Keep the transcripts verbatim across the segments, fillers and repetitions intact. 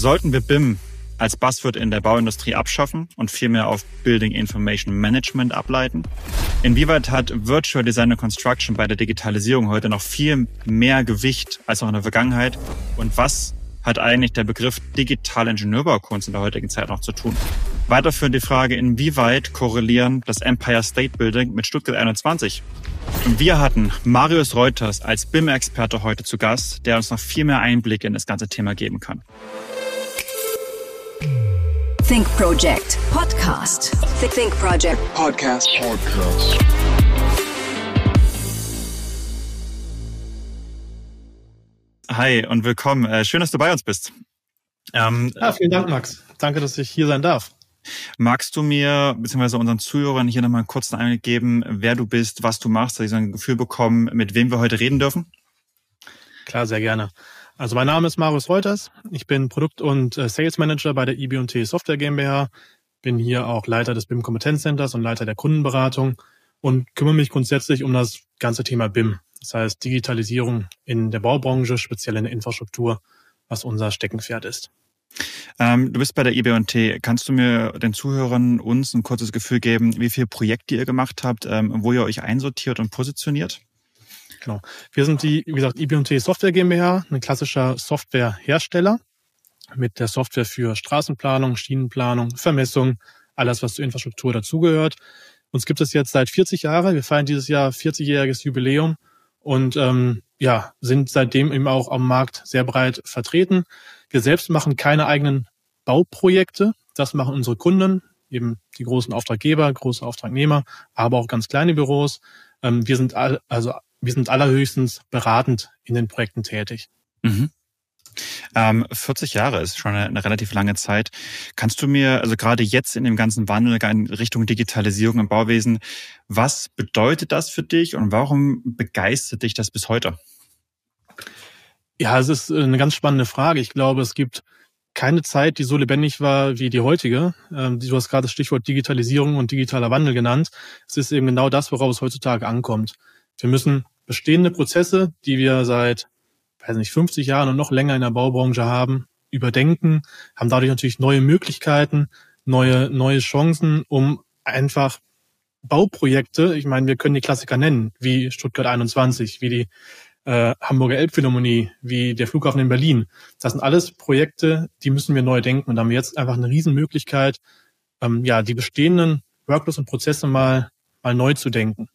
Sollten wir B I M als Buzzword in der Bauindustrie abschaffen und vielmehr auf Building Information Management ableiten? Inwieweit hat Virtual Design and Construction bei der Digitalisierung heute noch viel mehr Gewicht als auch in der Vergangenheit? Und was hat eigentlich der Begriff digitale Ingenieurbaukunst in der heutigen Zeit noch zu tun? Weiterführend die Frage, inwieweit korrelieren das Empire State Building mit Stuttgart einundzwanzig? Und wir hatten Marius Reuters als B I M-Experte heute zu Gast, der uns noch viel mehr Einblicke in das ganze Thema geben kann. Think Project Podcast. Think Project Podcast. Podcast. Hi und willkommen. Schön, dass du bei uns bist. Ähm, ja, vielen Dank, Max. Danke, dass ich hier sein darf. Magst du mir bzw. unseren Zuhörern hier nochmal einen kurzen Einblick geben, wer du bist, was du machst, dass ich so ein Gefühl bekomme, mit wem wir heute reden dürfen? Klar, sehr gerne. Also mein Name ist Marius Reuters. Ich bin Produkt- und Sales Manager bei der I B und T Software GmbH. Bin hier auch Leiter des B I M-Kompetenzcenters und Leiter der Kundenberatung und kümmere mich grundsätzlich um das ganze Thema B I M. Das heißt Digitalisierung in der Baubranche, speziell in der Infrastruktur, was unser Steckenpferd ist. Ähm, du bist bei der I B und T. Kannst du mir, den Zuhörern, uns ein kurzes Gefühl geben, wie viele Projekte ihr gemacht habt, ähm, wo ihr euch einsortiert und positioniert? Genau. Wir sind die, wie gesagt, I B und T Software GmbH, ein klassischer Softwarehersteller mit der Software für Straßenplanung, Schienenplanung, Vermessung, alles, was zur Infrastruktur dazugehört. Uns gibt es jetzt seit vierzig Jahren. Wir feiern dieses Jahr vierzigjähriges Jubiläum und ähm, ja, sind seitdem eben auch am Markt sehr breit vertreten. Wir selbst machen keine eigenen Bauprojekte. Das machen unsere Kunden, eben die großen Auftraggeber, große Auftragnehmer, aber auch ganz kleine Büros. Ähm, wir sind all, also wir sind allerhöchstens beratend in den Projekten tätig. Mhm. Ähm, vierzig Jahre ist schon eine, eine relativ lange Zeit. Kannst du mir, also gerade jetzt in dem ganzen Wandel in Richtung Digitalisierung im Bauwesen, was bedeutet das für dich und warum begeistert dich das bis heute? Ja, es ist eine ganz spannende Frage. Ich glaube, es gibt keine Zeit, die so lebendig war wie die heutige. Du hast gerade das Stichwort Digitalisierung und digitaler Wandel genannt. Es ist eben genau das, worauf es heutzutage ankommt. Wir müssen bestehende Prozesse, die wir seit, weiß nicht, fünfzig Jahren und noch länger in der Baubranche haben, überdenken, haben dadurch natürlich neue Möglichkeiten, neue, neue Chancen, um einfach Bauprojekte, ich meine, wir können die Klassiker nennen, wie Stuttgart einundzwanzig, wie die äh, Hamburger Elbphilharmonie, wie der Flughafen in Berlin. Das sind alles Projekte, die müssen wir neu denken. Und da haben wir jetzt einfach eine Riesenmöglichkeit, ähm, ja, die bestehenden Workflows und Prozesse mal, mal neu zu denken.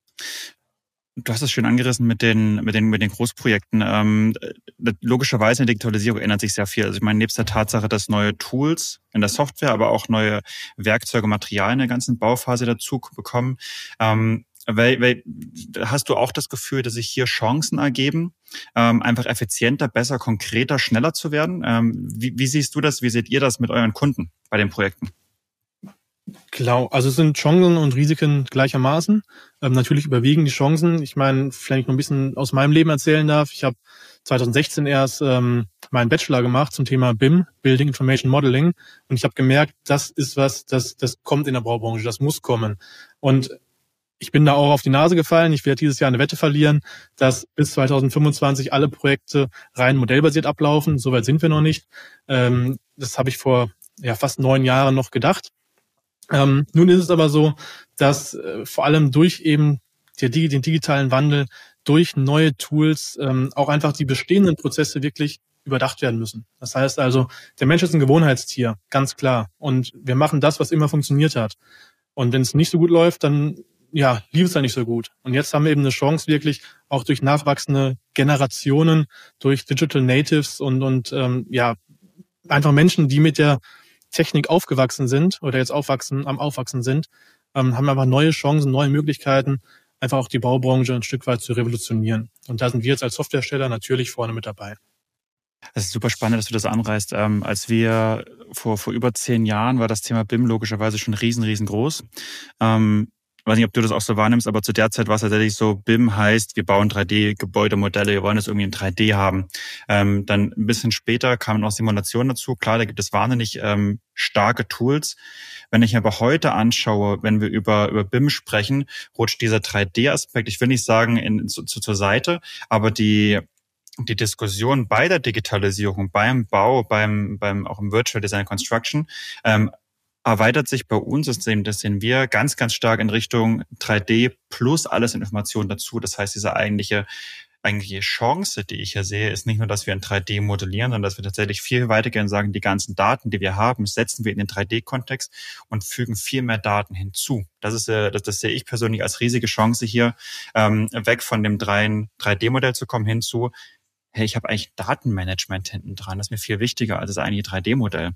Du hast es schön angerissen mit den mit den mit den Großprojekten. Ähm, logischerweise in der Digitalisierung ändert sich sehr viel. Also ich meine, nebst der Tatsache, dass neue Tools in der Software, aber auch neue Werkzeuge, Materialien in der ganzen Bauphase dazu bekommen. Ähm, weil, weil, hast du auch das Gefühl, dass sich hier Chancen ergeben, ähm, einfach effizienter, besser, konkreter, schneller zu werden? Ähm, wie, wie siehst du das? Wie seht ihr das mit euren Kunden bei den Projekten? Genau, also es sind Chancen und Risiken gleichermaßen. Ähm, natürlich überwiegen die Chancen. Ich meine, wenn ich noch ein bisschen aus meinem Leben erzählen darf, ich habe zwanzig sechzehn erst ähm, meinen Bachelor gemacht zum Thema B I M, Building Information Modeling, und ich habe gemerkt, das ist was, das das kommt in der Baubranche, das muss kommen. Und ich bin da auch auf die Nase gefallen. Ich werde dieses Jahr eine Wette verlieren, dass bis zwanzig fünfundzwanzig alle Projekte rein modellbasiert ablaufen. Soweit sind wir noch nicht. Ähm, das habe ich vor ja fast neun Jahren noch gedacht. Ähm, nun ist es aber so, dass äh, vor allem durch eben der, den digitalen Wandel, durch neue Tools ähm, auch einfach die bestehenden Prozesse wirklich überdacht werden müssen. Das heißt also, der Mensch ist ein Gewohnheitstier, ganz klar. Und wir machen das, was immer funktioniert hat. Und wenn es nicht so gut läuft, dann ja, lief es ja nicht so gut. Und jetzt haben wir eben eine Chance, wirklich auch durch nachwachsende Generationen, durch Digital Natives und und ähm, ja einfach Menschen, die mit der Technik aufgewachsen sind oder jetzt aufwachsen, am Aufwachsen sind, ähm, haben einfach neue Chancen, neue Möglichkeiten, einfach auch die Baubranche ein Stück weit zu revolutionieren. Und da sind wir jetzt als Softwarehersteller natürlich vorne mit dabei. Es ist super spannend, dass du das anreißt. Ähm, als wir vor vor über zehn Jahren war das Thema B I M logischerweise schon riesen, riesengroß. Ähm, Ich weiß nicht, ob du das auch so wahrnimmst, aber zu der Zeit war es tatsächlich so, B I M heißt, wir bauen drei D-Gebäudemodelle, wir wollen das irgendwie in drei D haben. Ähm, dann ein bisschen später kamen auch Simulationen dazu. Klar, da gibt es wahnsinnig ähm, starke Tools. Wenn ich aber heute anschaue, wenn wir über über B I M sprechen, rutscht dieser drei D-Aspekt, ich will nicht sagen in, zu, zu, zur Seite, aber die die Diskussion bei der Digitalisierung, beim Bau, beim, beim auch im Virtual Design Construction, ähm, erweitert sich bei uns, das sehen, das sehen wir ganz, ganz stark in Richtung drei D plus alles in Informationen dazu. Das heißt, diese eigentliche, eigentliche Chance, die ich hier sehe, ist nicht nur, dass wir in drei D modellieren, sondern dass wir tatsächlich viel weitergehen und sagen, die ganzen Daten, die wir haben, setzen wir in den drei D-Kontext und fügen viel mehr Daten hinzu. Das ist, äh, das, das sehe ich persönlich als riesige Chance hier, ähm, weg von dem drei D-Modell zu kommen hin zu, hey, ich habe eigentlich Datenmanagement hinten dran. Das ist mir viel wichtiger als das eigentliche drei D-Modell.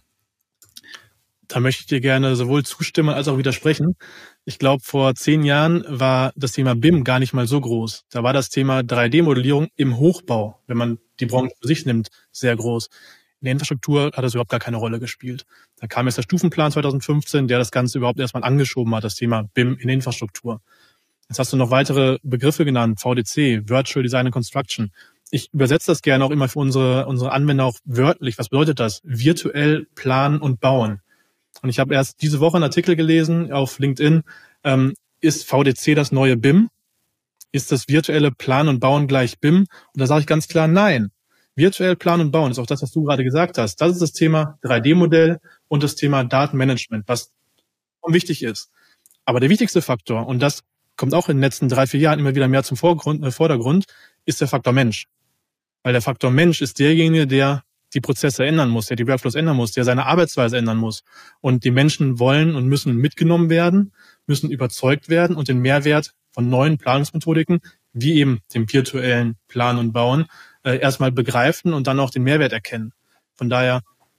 Da möchte ich dir gerne sowohl zustimmen als auch widersprechen. Ich glaube, vor zehn Jahren war das Thema B I M gar nicht mal so groß. Da war das Thema drei D-Modellierung im Hochbau, wenn man die Branche für sich nimmt, sehr groß. In der Infrastruktur hat das überhaupt gar keine Rolle gespielt. Da kam jetzt der Stufenplan zweitausendfünfzehn, der das Ganze überhaupt erstmal angeschoben hat, das Thema B I M in der Infrastruktur. Jetzt hast du noch weitere Begriffe genannt, V D C, Virtual Design and Construction. Ich übersetze das gerne auch immer für unsere, unsere Anwender auch wörtlich. Was bedeutet das? Virtuell planen und bauen. Und ich habe erst diese Woche einen Artikel gelesen auf LinkedIn. Ähm, ist V D C das neue B I M? Ist das virtuelle Planen und Bauen gleich B I M? Und da sage ich ganz klar, nein. Virtuell Planen und Bauen ist auch das, was du gerade gesagt hast. Das ist das Thema drei D-Modell und das Thema Datenmanagement, was wichtig ist. Aber der wichtigste Faktor, und das kommt auch in den letzten drei, vier Jahren immer wieder mehr zum Vorgrund, äh, Vordergrund, ist der Faktor Mensch. Weil der Faktor Mensch ist derjenige, der die Prozesse ändern muss, der die Workflows ändern muss, der seine Arbeitsweise ändern muss. Und die Menschen wollen und müssen mitgenommen werden, müssen überzeugt werden und den Mehrwert von neuen Planungsmethodiken, wie eben dem virtuellen Planen und Bauen, äh, erstmal begreifen und dann auch den Mehrwert erkennen. Von daher,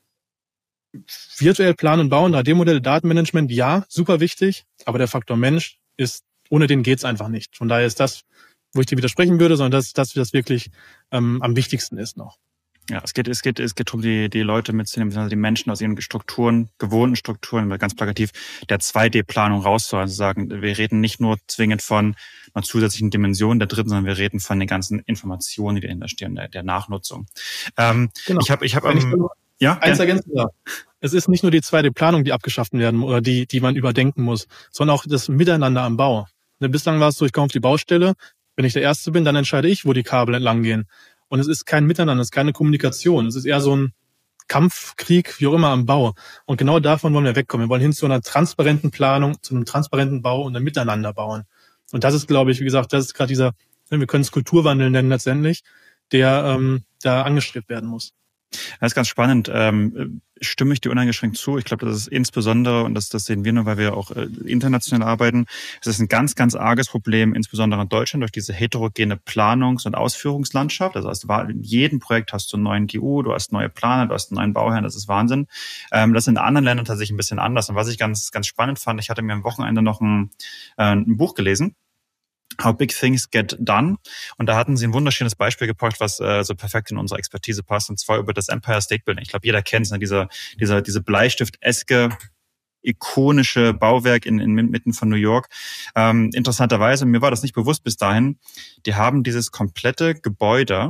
virtuell Planen und Bauen, drei D-Modelle, Datenmanagement, ja, super wichtig, aber der Faktor Mensch ist, ohne den geht's einfach nicht. Von daher ist das, wo ich dir widersprechen würde, sondern das, das, das wirklich ähm, am wichtigsten ist noch. Ja, es geht, es geht, es geht darum, die, die Leute mitzunehmen, also die Menschen aus ihren Strukturen, gewohnten Strukturen, ganz plakativ, der zwei D-Planung rauszuholen. Also sagen, wir reden nicht nur zwingend von einer zusätzlichen Dimension der dritten, sondern wir reden von den ganzen Informationen, die dahinter stehen, der, der Nachnutzung. Ähm, genau. Ich habe, ich habe, ähm, ja, eins ergänzen darf. Es ist nicht nur die zwei D-Planung, die abgeschafft werden oder die, die man überdenken muss, sondern auch das Miteinander am Bau. Bislang war es so, ich komme auf die Baustelle, wenn ich der Erste bin, dann entscheide ich, wo die Kabel entlang gehen. Und es ist kein Miteinander, es ist keine Kommunikation. Es ist eher so ein Kampfkrieg, wie auch immer, am Bau. Und genau davon wollen wir wegkommen. Wir wollen hin zu einer transparenten Planung, zu einem transparenten Bau und einem Miteinander bauen. Und das ist, glaube ich, wie gesagt, das ist gerade dieser, wir können es Kulturwandel nennen letztendlich, der ähm, da angestrebt werden muss. Das ist ganz spannend. Ähm, stimme ich dir uneingeschränkt zu. Ich glaube, das ist insbesondere, und das, das sehen wir nur, weil wir auch äh, international arbeiten, es ist ein ganz, ganz arges Problem, insbesondere in Deutschland, durch diese heterogene Planungs- und Ausführungslandschaft. Also in jedem Projekt hast du einen neuen G U, du hast neue Planer, du hast einen neuen Bauherrn, das ist Wahnsinn. Ähm, das ist in anderen Ländern tatsächlich ein bisschen anders. Und was ich ganz, ganz spannend fand, ich hatte mir am Wochenende noch ein, äh, ein Buch gelesen, How Big Things Get Done. Und da hatten sie ein wunderschönes Beispiel gebracht, was äh, so perfekt in unsere Expertise passt, und zwar über das Empire State Building. Ich glaube, jeder kennt es, ne? dieser, dieser, diese Bleistift-eske, ikonische Bauwerk in, in mitten von New York. Ähm, interessanterweise, mir war das nicht bewusst bis dahin, die haben dieses komplette Gebäude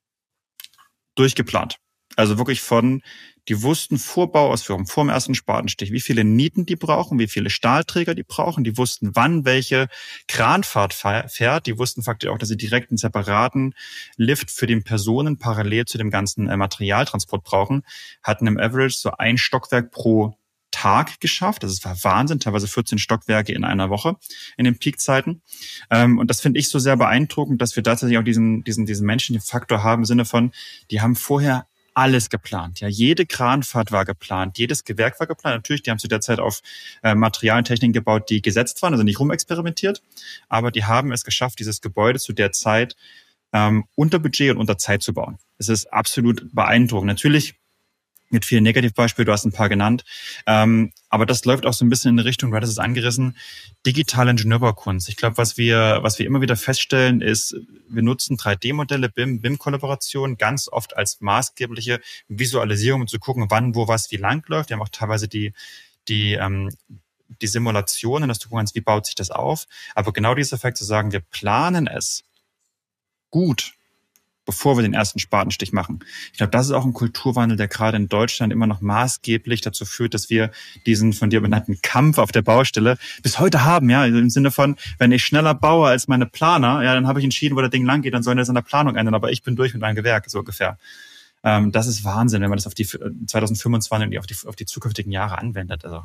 durchgeplant. Also wirklich von, die wussten vor Bauausführung, vor dem ersten Spatenstich, wie viele Nieten die brauchen, wie viele Stahlträger die brauchen. Die wussten, wann welche Kranfahrt fährt. Die wussten faktisch auch, dass sie direkt einen separaten Lift für den Personen parallel zu dem ganzen Materialtransport brauchen. Hatten im Average so ein Stockwerk pro Tag geschafft. Das war Wahnsinn, teilweise vierzehn Stockwerke in einer Woche in den Peakzeiten. Und das finde ich so sehr beeindruckend, dass wir tatsächlich auch diesen, diesen, diesen menschlichen Faktor haben im Sinne von, die haben vorher alles geplant. Ja, jede Kranfahrt war geplant, jedes Gewerk war geplant. Natürlich, die haben zu der Zeit auf äh, Materialien und Techniken gebaut, die gesetzt waren, also nicht rumexperimentiert, aber die haben es geschafft, dieses Gebäude zu der Zeit ähm, unter Budget und unter Zeit zu bauen. Es ist absolut beeindruckend. Natürlich mit vielen Negativbeispielen, du hast ein paar genannt, ähm, aber das läuft auch so ein bisschen in die Richtung, du hattest es angerissen, digitale Ingenieurbaukunst. Ich glaube, was wir was wir immer wieder feststellen, ist, wir nutzen drei D-Modelle, B I M, B I M-Kollaboration ganz oft als maßgebliche Visualisierung, um zu gucken, wann, wo, was, wie lang läuft. Wir haben auch teilweise die die ähm, die Simulationen, dass du guckst, wie baut sich das auf. Aber genau dieser Effekt zu sagen, wir planen es gut, bevor wir den ersten Spatenstich machen. Ich glaube, das ist auch ein Kulturwandel, der gerade in Deutschland immer noch maßgeblich dazu führt, dass wir diesen von dir benannten Kampf auf der Baustelle bis heute haben, ja, im Sinne von, wenn ich schneller baue als meine Planer, ja, dann habe ich entschieden, wo das Ding lang geht, dann sollen das in der Planung ändern, aber ich bin durch mit meinem Gewerk, so ungefähr. Ähm, das ist Wahnsinn, wenn man das auf die zwanzig fünfundzwanzig und auf die, auf die zukünftigen Jahre anwendet, also.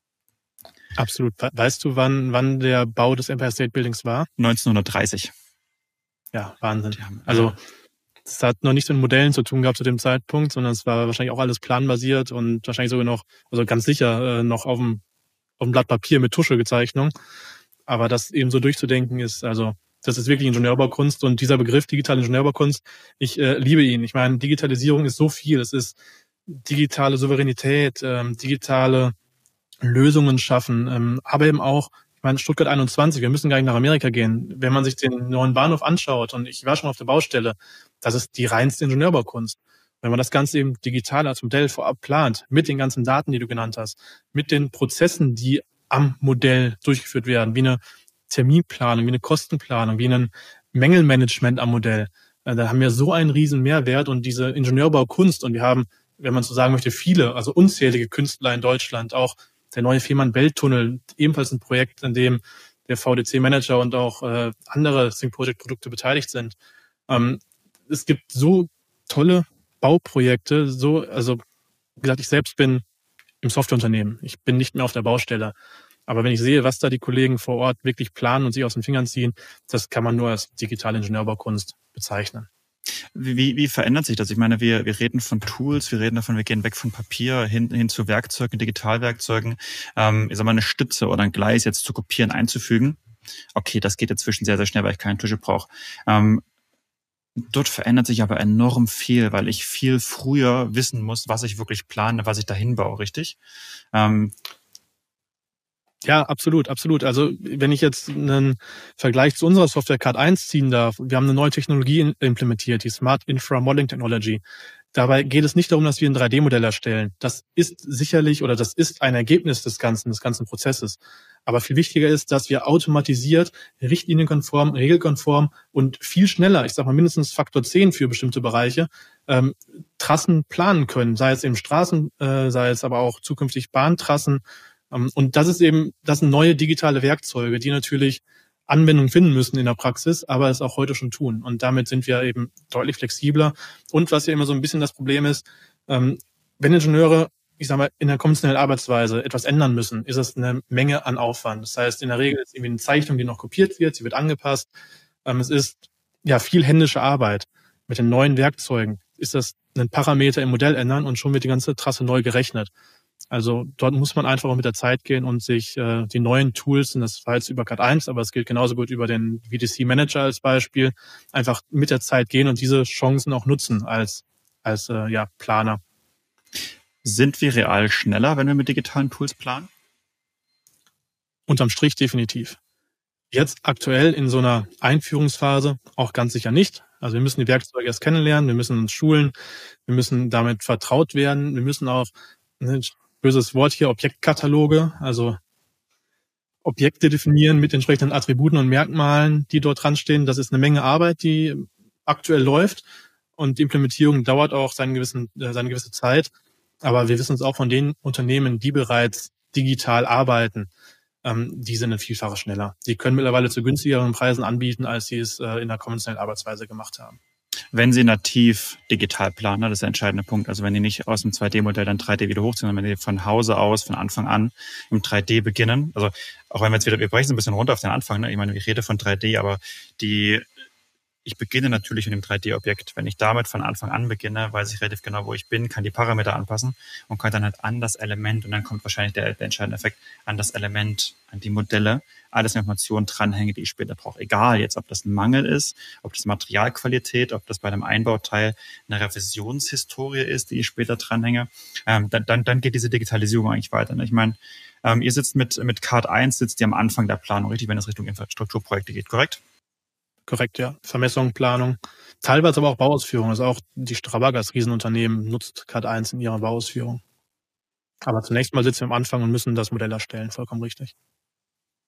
Absolut. Weißt du, wann, wann der Bau des Empire State Buildings war? neunzehnhundertdreißig. Ja, Wahnsinn. Also, es hat noch nichts mit Modellen zu tun gehabt zu dem Zeitpunkt, sondern es war wahrscheinlich auch alles planbasiert und wahrscheinlich sogar noch, also ganz sicher, äh, noch auf dem, auf dem Blatt Papier mit Tuschegezeichnung. Aber das eben so durchzudenken ist, also, das ist wirklich Ingenieurbaukunst und dieser Begriff digitale Ingenieurbaukunst, ich äh, liebe ihn. Ich meine, Digitalisierung ist so viel. Es ist digitale Souveränität, ähm, digitale Lösungen schaffen, ähm, aber eben auch, ich meine, Stuttgart einundzwanzig, wir müssen gar nicht nach Amerika gehen. Wenn man sich den neuen Bahnhof anschaut, und ich war schon auf der Baustelle, das ist die reinste Ingenieurbaukunst. Wenn man das Ganze eben digital als Modell vorab plant, mit den ganzen Daten, die du genannt hast, mit den Prozessen, die am Modell durchgeführt werden, wie eine Terminplanung, wie eine Kostenplanung, wie ein Mängelmanagement am Modell, äh, da haben wir so einen riesen Mehrwert und diese Ingenieurbaukunst, und wir haben, wenn man so sagen möchte, viele, also unzählige Künstler in Deutschland, auch der neue Fehmarn-Belt-Tunnel, ebenfalls ein Projekt, in dem der V D C-Manager und auch äh, andere Think-Project-Produkte beteiligt sind. Ähm, es gibt so tolle Bauprojekte, so, also wie gesagt, ich selbst bin im Softwareunternehmen. Ich bin nicht mehr auf der Baustelle. Aber wenn ich sehe, was da die Kollegen vor Ort wirklich planen und sich aus den Fingern ziehen, das kann man nur als digitale Ingenieurbaukunst bezeichnen. Wie, wie verändert sich das? Ich meine, wir, wir reden von Tools, wir reden davon, wir gehen weg von Papier hin, hin zu Werkzeugen, Digitalwerkzeugen. Ähm, ich sag mal, eine Stütze oder ein Gleis jetzt zu kopieren, einzufügen. Okay, das geht inzwischen sehr, sehr schnell, weil ich keinen Tische brauche. Ähm, dort verändert sich aber enorm viel, weil ich viel früher wissen muss, was ich wirklich plane, was ich dahin baue, richtig? Ähm, Ja, absolut, absolut. Also wenn ich jetzt einen Vergleich zu unserer Software C A D eins ziehen darf, wir haben eine neue Technologie implementiert, die Smart Infra Modeling Technology. Dabei geht es nicht darum, dass wir ein drei D-Modell erstellen. Das ist sicherlich oder das ist ein Ergebnis des ganzen, des ganzen Prozesses. Aber viel wichtiger ist, dass wir automatisiert, richtlinienkonform, regelkonform und viel schneller, ich sag mal mindestens Faktor zehn für bestimmte Bereiche, ähm, Trassen planen können. Sei es eben Straßen, äh, sei es aber auch zukünftig Bahntrassen. Ähm, und das ist eben, das sind neue digitale Werkzeuge, die natürlich Anwendung finden müssen in der Praxis, aber es auch heute schon tun. Und damit sind wir eben deutlich flexibler. Und was ja immer so ein bisschen das Problem ist, ähm, wenn Ingenieure, ich sag mal, in der konventionellen Arbeitsweise etwas ändern müssen, ist es eine Menge an Aufwand. Das heißt, in der Regel ist irgendwie eine Zeichnung, die noch kopiert wird, sie wird angepasst. Ähm, es ist ja viel händische Arbeit. Mit den neuen Werkzeugen ist das ein Parameter im Modell ändern und schon wird die ganze Trasse neu gerechnet. Also dort muss man einfach auch mit der Zeit gehen und sich äh, die neuen Tools, und das war jetzt über C A D eins, aber es gilt genauso gut über den V D C-Manager als Beispiel, einfach mit der Zeit gehen und diese Chancen auch nutzen als, als äh, ja, Planer. Sind wir real schneller, wenn wir mit digitalen Tools planen? Unterm Strich definitiv. Jetzt aktuell in so einer Einführungsphase auch ganz sicher nicht. Also wir müssen die Werkzeuge erst kennenlernen, wir müssen uns schulen, wir müssen damit vertraut werden, wir müssen auch, ein böses Wort hier, Objektkataloge, also Objekte definieren mit entsprechenden Attributen und Merkmalen, die dort dran stehen. Das ist eine Menge Arbeit, die aktuell läuft, und die Implementierung dauert auch seine, gewissen, äh, seine gewisse Zeit. Aber wir wissen es auch von den Unternehmen, die bereits digital arbeiten, ähm, die sind ein Vielfaches schneller. Die können mittlerweile zu günstigeren Preisen anbieten, als sie es äh, in der konventionellen Arbeitsweise gemacht haben. Wenn Sie nativ digital planen, das ist der entscheidende Punkt. Also wenn die nicht aus dem zwei D-Modell dann drei D wieder hochziehen, sondern wenn die von Hause aus, von Anfang an im drei D beginnen. Also auch wenn wir jetzt wieder, wir brechen es ein bisschen runter auf den Anfang, ne? Ich meine, ich rede von drei D, aber die, ich beginne natürlich mit dem drei D-Objekt. Wenn ich damit von Anfang an beginne, weiß ich relativ genau, wo ich bin, kann die Parameter anpassen und kann dann halt an das Element, und dann kommt wahrscheinlich der, der entscheidende Effekt, an das Element, an die Modelle, alles Informationen dranhänge, die ich später brauche. Egal jetzt, ob das ein Mangel ist, ob das Materialqualität, ob das bei einem Einbauteil eine Revisionshistorie ist, die ich später dranhänge, ähm, dann, dann, dann geht diese Digitalisierung eigentlich weiter. Ne? Ich meine, ähm, ihr sitzt mit, mit C A D eins, sitzt ihr am Anfang der Planung, richtig, wenn es Richtung Infrastrukturprojekte geht, korrekt? Korrekt, ja. Vermessung, Planung, teilweise aber auch Bauausführung. Also auch die Strabag als Riesenunternehmen nutzt C A D eins in ihrer Bauausführung. Aber zunächst mal sitzen wir am Anfang und müssen das Modell erstellen, vollkommen richtig.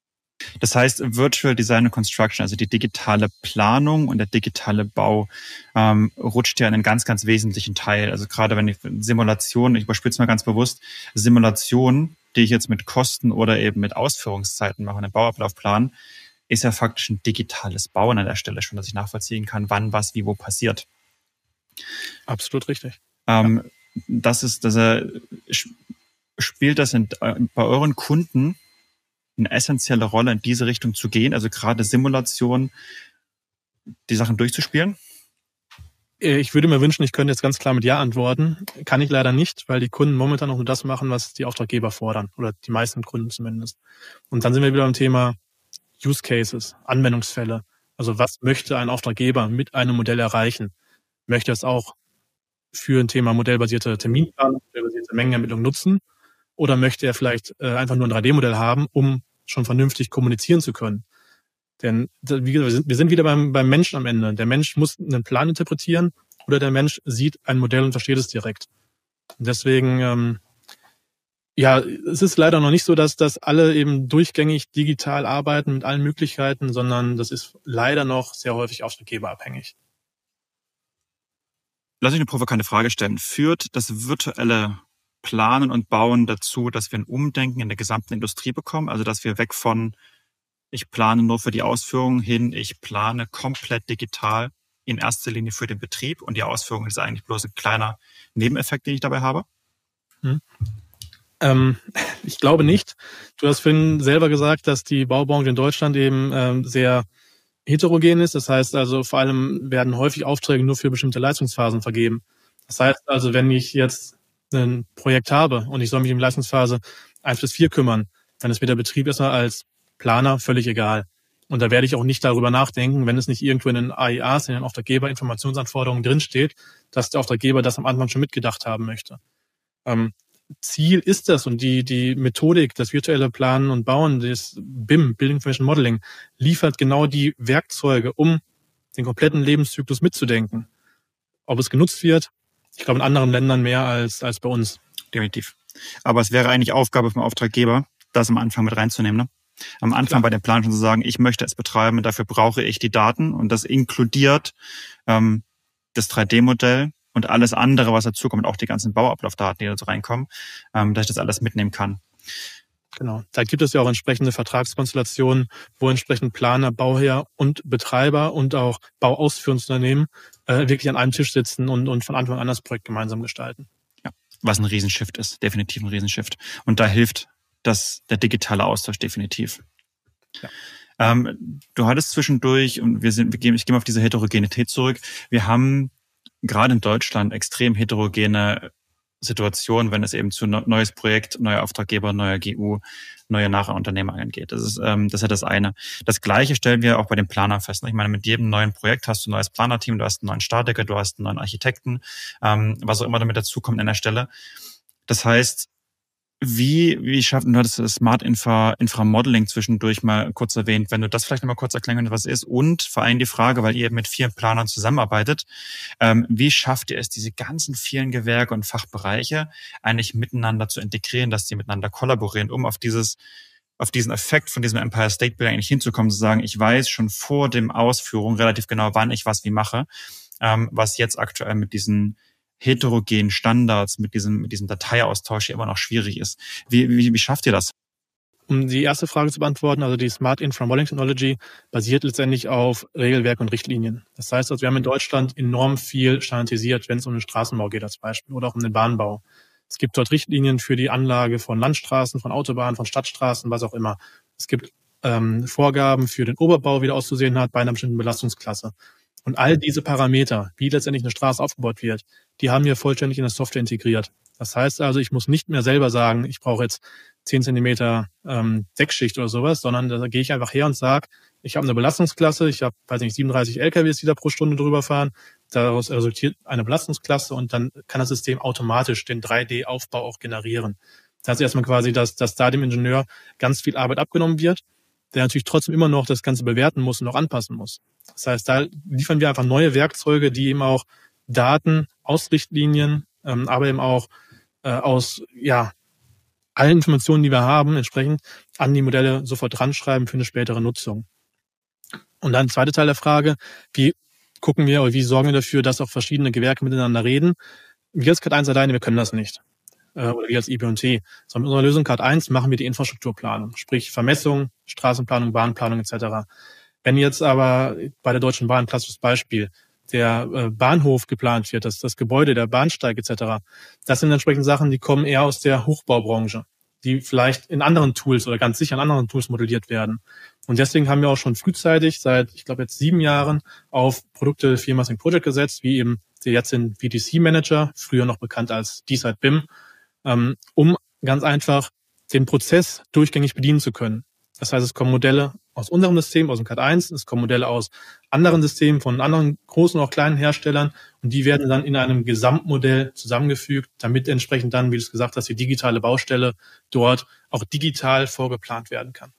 Das heißt, Virtual Design and Construction, also die digitale Planung und der digitale Bau, ähm, rutscht ja in einen ganz, ganz wesentlichen Teil. Also gerade wenn ich Simulation, ich überspitze mal ganz bewusst, Simulation, die ich jetzt mit Kosten oder eben mit Ausführungszeiten mache, einen Bauablaufplan, ist ja faktisch ein digitales Bauen an der Stelle schon, dass ich nachvollziehen kann, wann, was, wie, wo passiert. Absolut richtig. Ähm, ja. Das ist, dass er spielt das in, bei euren Kunden eine essentielle Rolle, in diese Richtung zu gehen, also gerade Simulation, die Sachen durchzuspielen? Ich würde mir wünschen, ich könnte jetzt ganz klar mit Ja antworten. Kann ich leider nicht, weil die Kunden momentan auch nur das machen, was die Auftraggeber fordern, oder die meisten Kunden zumindest. Und dann sind wir wieder beim Thema Use Cases, Anwendungsfälle. Also was möchte ein Auftraggeber mit einem Modell erreichen? Möchte es auch für ein Thema modellbasierte Terminplanung, modellbasierte Mengenermittlung nutzen? Oder möchte er vielleicht äh, einfach nur ein drei D-Modell haben, um schon vernünftig kommunizieren zu können? Denn wie gesagt, wir sind, wir sind wieder beim, beim Menschen am Ende. Der Mensch muss einen Plan interpretieren oder der Mensch sieht ein Modell und versteht es direkt. Und deswegen, ähm, ja, es ist leider noch nicht so, dass, dass alle eben durchgängig digital arbeiten mit allen Möglichkeiten, sondern das ist leider noch sehr häufig auftraggeberabhängig. Lass mich eine provokante Frage stellen. Führt das virtuelle Planen und Bauen dazu, dass wir ein Umdenken in der gesamten Industrie bekommen? Also, dass wir weg von ich plane nur für die Ausführung hin, ich plane komplett digital in erster Linie für den Betrieb und die Ausführung ist eigentlich bloß ein kleiner Nebeneffekt, den ich dabei habe? Hm. Ähm, ich glaube nicht. Du hast vorhin selber gesagt, dass die Baubranche in Deutschland eben ähm, sehr heterogen ist. Das heißt also, vor allem werden häufig Aufträge nur für bestimmte Leistungsphasen vergeben. Das heißt also, wenn ich jetzt ein Projekt habe und ich soll mich um Leistungsphase eins bis vier kümmern, dann ist mir der Betrieb erstmal als Planer völlig egal. Und da werde ich auch nicht darüber nachdenken, wenn es nicht irgendwo in den A I As, in den Auftraggeber-Informationsanforderungen drinsteht, dass der Auftraggeber das am Anfang schon mitgedacht haben möchte. Ähm, Ziel ist das und die, die Methodik, das virtuelle Planen und Bauen, das B I M, Building Information Modeling, liefert genau die Werkzeuge, um den kompletten Lebenszyklus mitzudenken. Ob es genutzt wird, ich glaube in anderen Ländern mehr als, als bei uns. Definitiv. Aber es wäre eigentlich Aufgabe vom Auftraggeber, das am Anfang mit reinzunehmen, ne? Am Anfang Klar. Bei den Plan schon zu sagen, ich möchte es betreiben und dafür brauche ich die Daten und das inkludiert ähm, das drei D-Modell und alles andere, was dazukommt, auch die ganzen Bauablaufdaten, die da so reinkommen, ähm, dass ich das alles mitnehmen kann. Genau. Da gibt es ja auch entsprechende Vertragskonstellationen, wo entsprechend Planer, Bauherr und Betreiber und auch Bauausführungsunternehmen äh, wirklich an einem Tisch sitzen und, und von Anfang an das Projekt gemeinsam gestalten. Ja, was ein Riesenshift ist, definitiv ein Riesenshift. Und da hilft das, der digitale Austausch definitiv. Ja. Ähm, du hattest zwischendurch, und wir sind, wir gehen, ich gehe mal auf diese Heterogenität zurück, wir haben gerade in Deutschland extrem heterogene Situationen, wenn es eben zu neues Projekt, neuer Auftraggeber, neuer G U, neue Nachunternehmer angeht. Das ist, ähm, das ist ja das eine. Das Gleiche stellen wir auch bei den Planern fest. Ich meine, mit jedem neuen Projekt hast du ein neues Planerteam, du hast einen neuen Statiker, du hast einen neuen Architekten, ähm, was auch immer damit dazukommt an der Stelle. Das heißt, Wie, wie schafft, du hattest das Smart Infra, Infra Modeling zwischendurch mal kurz erwähnt, wenn du das vielleicht nochmal kurz erklären könntest, was es ist und vor allem die Frage, weil ihr mit vielen Planern zusammenarbeitet, ähm, wie schafft ihr es, diese ganzen vielen Gewerke und Fachbereiche eigentlich miteinander zu integrieren, dass die miteinander kollaborieren, um auf dieses, auf diesen Effekt von diesem Empire State Building eigentlich hinzukommen, zu sagen, ich weiß schon vor dem Ausführung relativ genau, wann ich was wie mache, ähm, was jetzt aktuell mit diesen heterogenen Standards, mit diesem, mit diesem Dateiaustausch hier immer noch schwierig ist. Wie, wie, wie schafft ihr das? Um die erste Frage zu beantworten, also die Smart Infra Modeling Technology basiert letztendlich auf Regelwerk und Richtlinien. Das heißt, also wir haben in Deutschland enorm viel standardisiert, wenn es um den Straßenbau geht als Beispiel oder auch um den Bahnbau. Es gibt dort Richtlinien für die Anlage von Landstraßen, von Autobahnen, von Stadtstraßen, was auch immer. Es gibt ähm, Vorgaben für den Oberbau, wie der auszusehen hat, bei einer bestimmten Belastungsklasse. Und all diese Parameter, wie letztendlich eine Straße aufgebaut wird, die haben wir vollständig in der Software integriert. Das heißt also, ich muss nicht mehr selber sagen, ich brauche jetzt zehn Zentimeter ähm, Deckschicht oder sowas, sondern da gehe ich einfach her und sage, ich habe eine Belastungsklasse, ich habe, weiß nicht, siebenunddreißig L K Ws, die da pro Stunde drüber fahren. Daraus resultiert eine Belastungsklasse und dann kann das System automatisch den drei D-Aufbau auch generieren. Das heißt erstmal quasi, dass, dass da dem Ingenieur ganz viel Arbeit abgenommen wird, der natürlich trotzdem immer noch das Ganze bewerten muss und auch anpassen muss. Das heißt, da liefern wir einfach neue Werkzeuge, die eben auch Daten aus Richtlinien, ähm, aber eben auch äh, aus ja alle Informationen, die wir haben, entsprechend an die Modelle sofort dranschreiben für eine spätere Nutzung. Und dann zweiter Teil der Frage, wie gucken wir oder wie sorgen wir dafür, dass auch verschiedene Gewerke miteinander reden? Wir als Cat eins alleine, wir können das nicht. Oder wir als I B und T. Sondern mit unserer Lösung Cat eins machen wir die Infrastrukturplanung, sprich Vermessung, Straßenplanung, Bahnplanung et cetera. Wenn jetzt aber bei der Deutschen Bahn, klassisches Beispiel, der Bahnhof geplant wird, das, das Gebäude, der Bahnsteig et cetera, das sind entsprechend Sachen, die kommen eher aus der Hochbaubranche, die vielleicht in anderen Tools oder ganz sicher in anderen Tools modelliert werden. Und deswegen haben wir auch schon frühzeitig, seit, ich glaube jetzt sieben Jahren, auf Produkte Firma Think Project gesetzt, wie eben die jetzt den V D C Manager, früher noch bekannt als D-Side B I M, um ganz einfach den Prozess durchgängig bedienen zu können. Das heißt, es kommen Modelle aus unserem System, aus dem Cat eins, es kommen Modelle aus anderen Systemen von anderen großen und auch kleinen Herstellern und die werden dann in einem Gesamtmodell zusammengefügt, damit entsprechend dann, wie du es gesagt hast, die digitale Baustelle dort auch digital vorgeplant werden kann.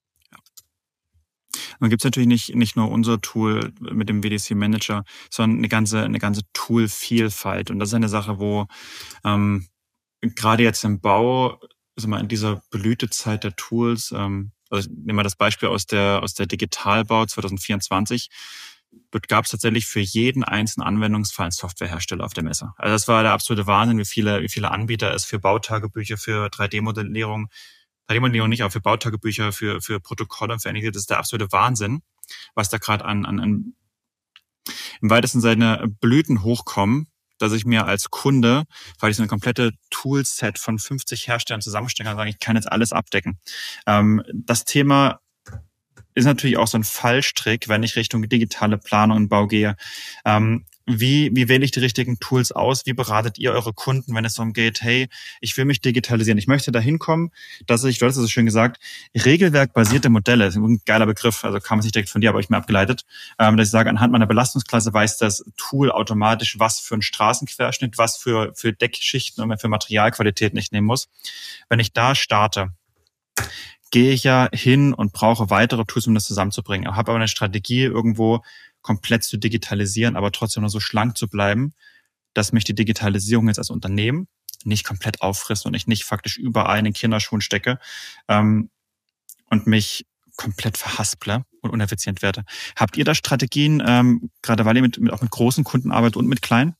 Dann gibt es natürlich nicht, nicht nur unser Tool mit dem V D C Manager, sondern eine ganze, eine ganze Tool-Vielfalt. Und das ist eine Sache, wo ähm, gerade jetzt im Bau, also mal in dieser Blütezeit der Tools, ähm, also nehmen wir das Beispiel aus der aus der Digitalbau zwanzig vierundzwanzig. Dort gab es tatsächlich für jeden einzelnen Anwendungsfall einen Softwarehersteller auf der Messe. Also das war der absolute Wahnsinn, wie viele wie viele Anbieter es für Bautagebücher, für drei D-Modellierung, drei D-Modellierung nicht, aber für Bautagebücher, für für Protokolle und für ähnliches. Das ist der absolute Wahnsinn, was da gerade an, an, an im weitesten Sinne Blüten hochkommen, dass ich mir als Kunde, weil ich so eine komplette Toolset von fünfzig Herstellern zusammenstellen kann, sagen, ich kann jetzt alles abdecken. Ähm, das Thema ist natürlich auch so ein Fallstrick, wenn ich Richtung digitale Planung und Bau gehe. Ähm, wie, wie wähle ich die richtigen Tools aus? Wie beratet ihr eure Kunden, wenn es darum geht, hey, ich will mich digitalisieren, ich möchte da hinkommen, dass ich, du hast es so schön gesagt, regelwerkbasierte Modelle, das ist ein geiler Begriff, also kam es nicht direkt von dir, aber ich mir abgeleitet, ähm, dass ich sage, anhand meiner Belastungsklasse weiß das Tool automatisch, was für einen Straßenquerschnitt, was für, für Deckschichten und für Materialqualitäten ich nehmen muss. Wenn ich da starte, gehe ich ja hin und brauche weitere Tools, um das zusammenzubringen. Ich habe aber eine Strategie, irgendwo komplett zu digitalisieren, aber trotzdem noch so schlank zu bleiben, dass mich die Digitalisierung jetzt als Unternehmen nicht komplett auffrisst und ich nicht faktisch überall in den Kinderschuhen stecke ähm, und mich komplett verhasple und uneffizient werde. Habt ihr da Strategien, ähm, gerade weil ihr mit, mit, auch mit großen Kunden arbeitet und mit kleinen?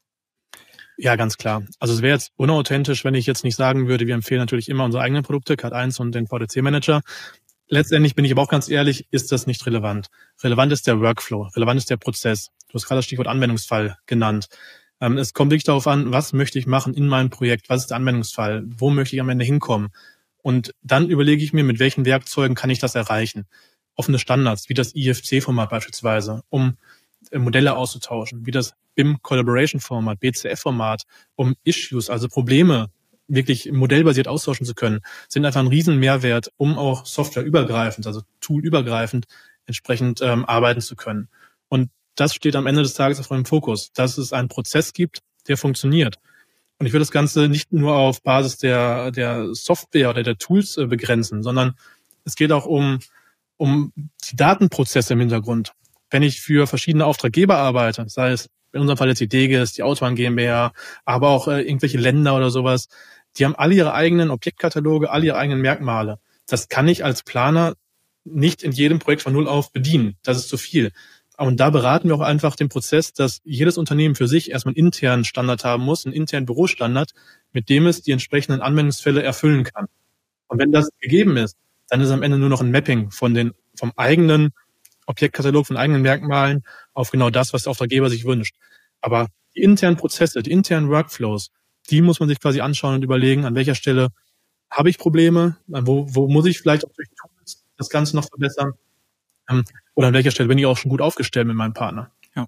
Ja, ganz klar. Also es wäre jetzt unauthentisch, wenn ich jetzt nicht sagen würde, wir empfehlen natürlich immer unsere eigenen Produkte, Cat eins und den V D C Manager. Letztendlich bin ich aber auch ganz ehrlich, ist das nicht relevant. Relevant ist der Workflow, relevant ist der Prozess. Du hast gerade das Stichwort Anwendungsfall genannt. Ähm, es kommt wirklich darauf an, was möchte ich machen in meinem Projekt, was ist der Anwendungsfall, wo möchte ich am Ende hinkommen. Und dann überlege ich mir, mit welchen Werkzeugen kann ich das erreichen. Offene Standards, wie das I F C-Format beispielsweise, um Modelle auszutauschen, wie das B I M Collaboration Format, B C F-Format, um Issues, also Probleme, wirklich modellbasiert austauschen zu können, sind einfach ein riesen Mehrwert, um auch softwareübergreifend, also toolübergreifend entsprechend ähm, arbeiten zu können. Und das steht am Ende des Tages auf meinem Fokus, dass es einen Prozess gibt, der funktioniert. Und ich will das Ganze nicht nur auf Basis der, der Software oder der Tools äh, begrenzen, sondern es geht auch um, um die Datenprozesse im Hintergrund. Wenn ich für verschiedene Auftraggeber arbeite, sei es in unserem Fall jetzt die Deges, die Autobahn GmbH, aber auch äh, irgendwelche Länder oder sowas, die haben alle ihre eigenen Objektkataloge, alle ihre eigenen Merkmale. Das kann ich als Planer nicht in jedem Projekt von null auf bedienen. Das ist zu viel. Und da beraten wir auch einfach den Prozess, dass jedes Unternehmen für sich erstmal einen internen Standard haben muss, einen internen Bürostandard, mit dem es die entsprechenden Anwendungsfälle erfüllen kann. Und wenn das gegeben ist, dann ist es am Ende nur noch ein Mapping von den, vom eigenen Objektkatalog, von eigenen Merkmalen auf genau das, was der Auftraggeber sich wünscht. Aber die internen Prozesse, die internen Workflows, die muss man sich quasi anschauen und überlegen, an welcher Stelle habe ich Probleme, wo, wo muss ich vielleicht auch durch Tools das Ganze noch verbessern, ähm, oder an welcher Stelle bin ich auch schon gut aufgestellt mit meinem Partner. Ja.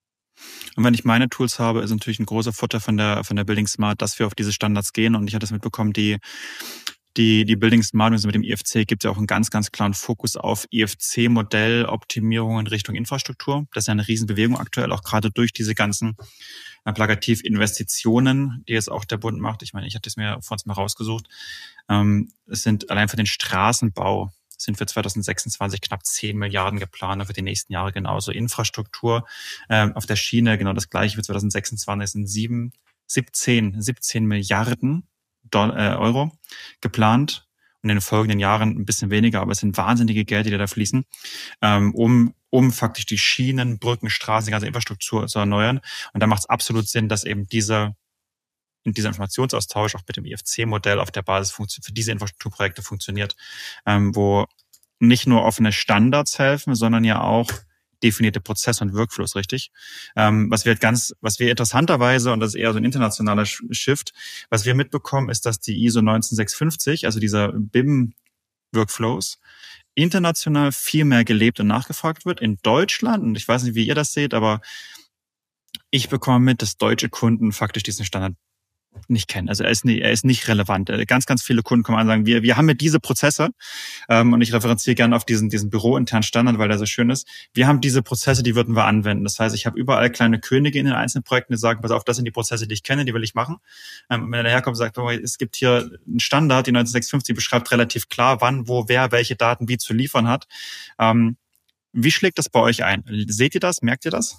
Und wenn ich meine Tools habe, ist natürlich ein großer Vorteil von der von der Building Smart, dass wir auf diese Standards gehen. Und ich hatte es mitbekommen, die Die, die Building Smart, also mit dem I F C, gibt es ja auch einen ganz, ganz klaren Fokus auf I F C-Modelloptimierung in Richtung Infrastruktur. Das ist ja eine Riesenbewegung aktuell, auch gerade durch diese ganzen äh, Plakativ-Investitionen, die jetzt auch der Bund macht. Ich meine, ich hatte es mir vor uns mal rausgesucht. Ähm, es sind allein für den Straßenbau sind für zwanzig sechsundzwanzig knapp zehn Milliarden geplant, für die nächsten Jahre genauso. Infrastruktur äh, auf der Schiene, genau das gleiche für zwanzig sechsundzwanzig sind sieben, siebzehn, siebzehn Milliarden Euro geplant. Und in den folgenden Jahren ein bisschen weniger, aber es sind wahnsinnige Gelder, die da fließen, ähm, um um faktisch die Schienen, Brücken, Straßen, die ganze Infrastruktur zu erneuern. Und da macht es absolut Sinn, dass eben dieser, dieser Informationsaustausch auch mit dem I F C-Modell auf der Basis für diese Infrastrukturprojekte funktioniert, ähm, wo nicht nur offene Standards helfen, sondern ja auch definierte Prozesse und Workflows, richtig? Ähm, was wir ganz, was wir interessanterweise, und das ist eher so ein internationaler Shift, was wir mitbekommen, ist, dass die I S O neunzehn sechshundertfünfzig, also dieser B I M-Workflows, international viel mehr gelebt und nachgefragt wird. In Deutschland, und ich weiß nicht, wie ihr das seht, aber ich bekomme mit, dass deutsche Kunden faktisch diesen Standard nicht kennen. Also er ist nicht, er ist nicht relevant. Ganz, ganz viele Kunden kommen an und sagen, wir, wir haben mit diese Prozesse, ähm, und ich referenziere gerne auf diesen, diesen bürointernen Standard, weil der so schön ist. Wir haben diese Prozesse, die würden wir anwenden. Das heißt, ich habe überall kleine Könige in den einzelnen Projekten, die sagen, pass auf, das sind die Prozesse, die ich kenne, die will ich machen. Ähm, und wenn er daherkommt und sagt, es gibt hier einen Standard, die neunzehn sechshundertfünfzig beschreibt relativ klar, wann, wo, wer, welche Daten wie zu liefern hat. Ähm, wie schlägt das bei euch ein? Seht ihr das? Merkt ihr das?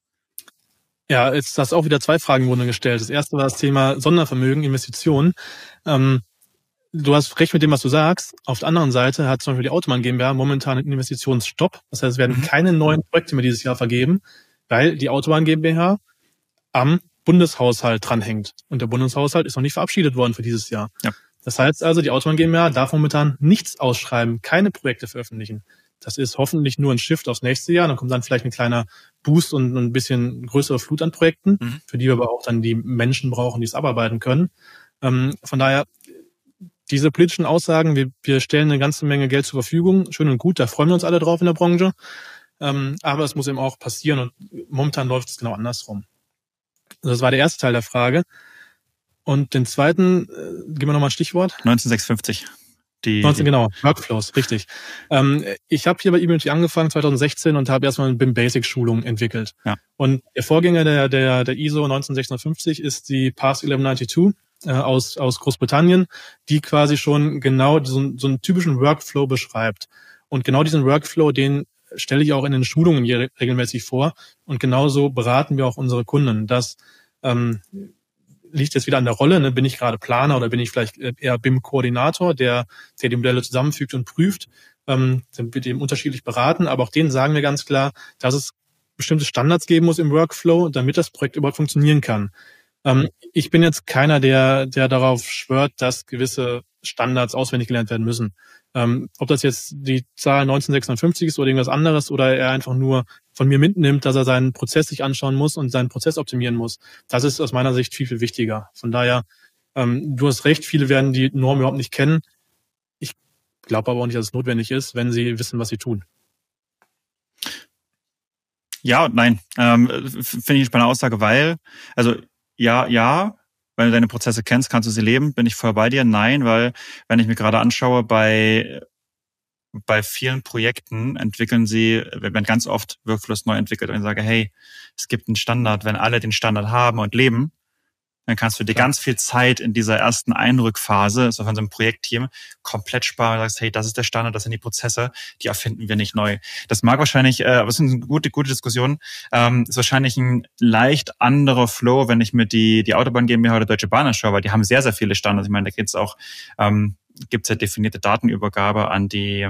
Ja, jetzt hast du auch wieder zwei Fragen wurden gestellt. Das erste war das Thema Sondervermögen, Investitionen. Ähm, du hast recht mit dem, was du sagst. Auf der anderen Seite hat zum Beispiel die Autobahn GmbH momentan einen Investitionsstopp. Das heißt, es werden mhm. keine neuen Projekte mehr dieses Jahr vergeben, weil die Autobahn GmbH am Bundeshaushalt dranhängt. Und der Bundeshaushalt ist noch nicht verabschiedet worden für dieses Jahr. Ja. Das heißt also, die Autobahn GmbH darf momentan nichts ausschreiben, keine Projekte veröffentlichen. Das ist hoffentlich nur ein Shift aufs nächste Jahr. Dann kommt dann vielleicht ein kleiner Boost und ein bisschen größere Flut an Projekten, mhm. für die wir aber auch dann die Menschen brauchen, die es abarbeiten können. Ähm, von daher, diese politischen Aussagen, wir, wir stellen eine ganze Menge Geld zur Verfügung, schön und gut, da freuen wir uns alle drauf in der Branche. Ähm, aber es muss eben auch passieren und momentan läuft es genau andersrum. Also das war der erste Teil der Frage. Und den zweiten, äh, geben wir nochmal ein Stichwort. neunzehn sechshundertfünfzig. Die, neunzehn, genau, Workflows, richtig. Ähm, ich habe hier bei eBay angefangen zwanzig sechzehn und habe erstmal eine B I M-Basic-Schulung entwickelt. Ja. Und der Vorgänger der, der, der I S O neunzehn sechshundertfünfzig ist die P A S elf zweiundneunzig äh, aus, aus Großbritannien, die quasi schon genau so, so einen typischen Workflow beschreibt. Und genau diesen Workflow, den stelle ich auch in den Schulungen hier regelmäßig vor. Und genauso beraten wir auch unsere Kunden, dass ähm, liegt jetzt wieder an der Rolle, ne? Bin ich gerade Planer oder bin ich vielleicht eher B I M-Koordinator, der, der die Modelle zusammenfügt und prüft, ähm, dann wird eben unterschiedlich beraten, aber auch denen sagen wir ganz klar, dass es bestimmte Standards geben muss im Workflow, damit das Projekt überhaupt funktionieren kann. Ähm, ich bin jetzt keiner, der, der darauf schwört, dass gewisse Standards auswendig gelernt werden müssen. Ähm, ob das jetzt die Zahl neunzehn sechshundertfünfzig ist oder irgendwas anderes oder er einfach nur von mir mitnimmt, dass er seinen Prozess sich anschauen muss und seinen Prozess optimieren muss. Das ist aus meiner Sicht viel, viel wichtiger. Von daher, ähm, du hast recht, viele werden die Norm überhaupt nicht kennen. Ich glaube aber auch nicht, dass es notwendig ist, wenn sie wissen, was sie tun. Ja und nein. Ähm, finde ich eine spannende Aussage, weil, also ja, ja, wenn du deine Prozesse kennst, kannst du sie leben. Bin ich voll bei dir? Nein, weil wenn ich mir gerade anschaue, bei bei vielen Projekten entwickeln sie, werden ganz oft Workflows neu entwickelt und ich sage, hey, es gibt einen Standard. Wenn alle den Standard haben und leben, dann kannst du dir ja. ganz viel Zeit in dieser ersten Einrückphase, so von so einem Projektteam, komplett sparen und sagst, hey, das ist der Standard, das sind die Prozesse, die erfinden wir nicht neu. Das mag wahrscheinlich, äh, aber es ist eine gute, gute Diskussion, ähm, ist wahrscheinlich ein leicht anderer Flow, wenn ich mir die, die Autobahn GmbH oder Deutsche Bahn anschaue, weil die haben sehr, sehr viele Standards. Ich meine, da geht's auch, ähm, gibt's ja definierte Datenübergabe an die,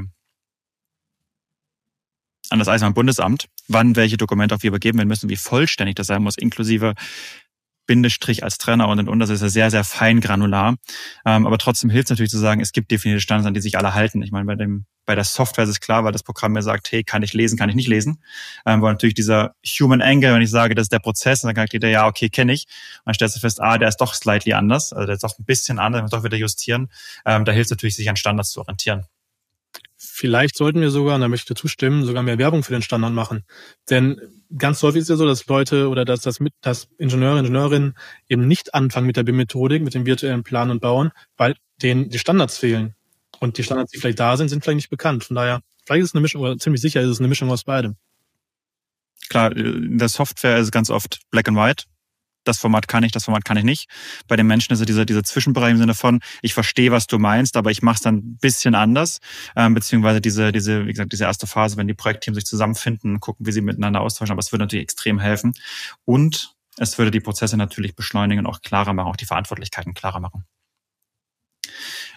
an das Eisenbahnbundesamt, wann welche Dokumente auf wie übergeben werden müssen, wie vollständig das sein muss, inklusive Bindestrich als Trenner und und und. Das ist ja sehr, sehr fein granular. Ähm, aber trotzdem hilft es natürlich zu sagen, es gibt definierte Standards, an die sich alle halten. Ich meine, bei dem, bei der Software ist es klar, weil das Programm mir sagt, hey, kann ich lesen, kann ich nicht lesen. Ähm, weil natürlich dieser Human Angle, wenn ich sage, das ist der Prozess, dann sagt jeder, ja, okay, kenne ich. Und dann stellst du fest, ah, der ist doch slightly anders, also der ist doch ein bisschen anders, muss doch wieder justieren. Ähm, da hilft es natürlich, sich an Standards zu orientieren. Vielleicht sollten wir sogar, und da möchte ich zustimmen, sogar mehr Werbung für den Standard machen. Denn ganz häufig ist es ja so, dass Leute oder dass das mit, dass Ingenieure, Ingenieurinnen eben nicht anfangen mit der B I M-Methodik, mit dem virtuellen Planen und Bauen, weil denen die Standards fehlen. Und die Standards, die vielleicht da sind, sind vielleicht nicht bekannt. Von daher, vielleicht ist es eine Mischung, oder ziemlich sicher ist es eine Mischung aus beidem. Klar, in der Software ist es ganz oft Black and White. Das Format kann ich, das Format kann ich nicht. Bei den Menschen ist es dieser, dieser Zwischenbereich im Sinne von, ich verstehe, was du meinst, aber ich mache es dann ein bisschen anders. Ähm, beziehungsweise diese, diese, wie gesagt, diese erste Phase, wenn die Projektteams sich zusammenfinden, gucken, wie sie miteinander austauschen. Aber es würde natürlich extrem helfen. Und es würde die Prozesse natürlich beschleunigen und auch klarer machen, auch die Verantwortlichkeiten klarer machen.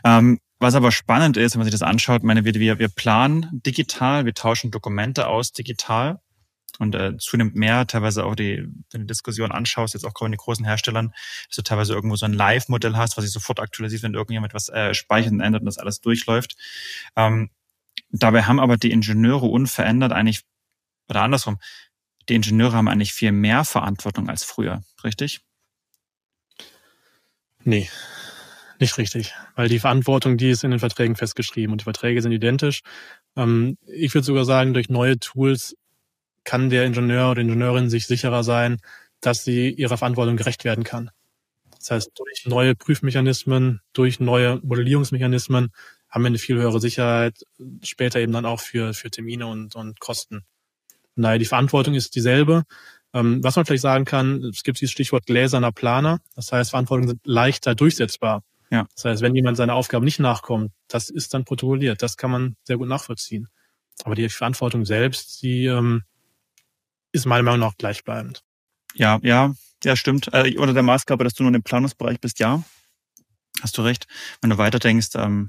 Ähm, was aber spannend ist, wenn man sich das anschaut, meine, wir, wir, wir planen digital, wir tauschen Dokumente aus digital und äh, zunehmend mehr, teilweise auch die, wenn du die Diskussion anschaust, jetzt auch gerade in den großen Herstellern, dass du teilweise irgendwo so ein Live-Modell hast, was sich sofort aktualisiert, wenn irgendjemand was äh, speichert und ändert und das alles durchläuft. Ähm, dabei haben aber die Ingenieure unverändert eigentlich, oder andersrum, die Ingenieure haben eigentlich viel mehr Verantwortung als früher, richtig? Nee, nicht richtig, weil die Verantwortung, die ist in den Verträgen festgeschrieben und die Verträge sind identisch. Ähm, ich würde sogar sagen, durch neue Tools kann der Ingenieur oder Ingenieurin sich sicherer sein, dass sie ihrer Verantwortung gerecht werden kann. Das heißt, durch neue Prüfmechanismen, durch neue Modellierungsmechanismen haben wir eine viel höhere Sicherheit, später eben dann auch für, für Termine und, und Kosten. Von daher, die Verantwortung ist dieselbe. Ähm, was man vielleicht sagen kann, es gibt dieses Stichwort gläserner Planer. Das heißt, Verantwortungen sind leichter durchsetzbar. Ja. Das heißt, wenn jemand seiner Aufgabe nicht nachkommt, das ist dann protokolliert. Das kann man sehr gut nachvollziehen. Aber die Verantwortung selbst, die ähm, ist meiner Meinung nach gleichbleibend. Ja, ja, ja, stimmt. Äh, oder der Maßgabe, dass du nur im Planungsbereich bist, ja. Hast du recht. Wenn du weiterdenkst, ähm,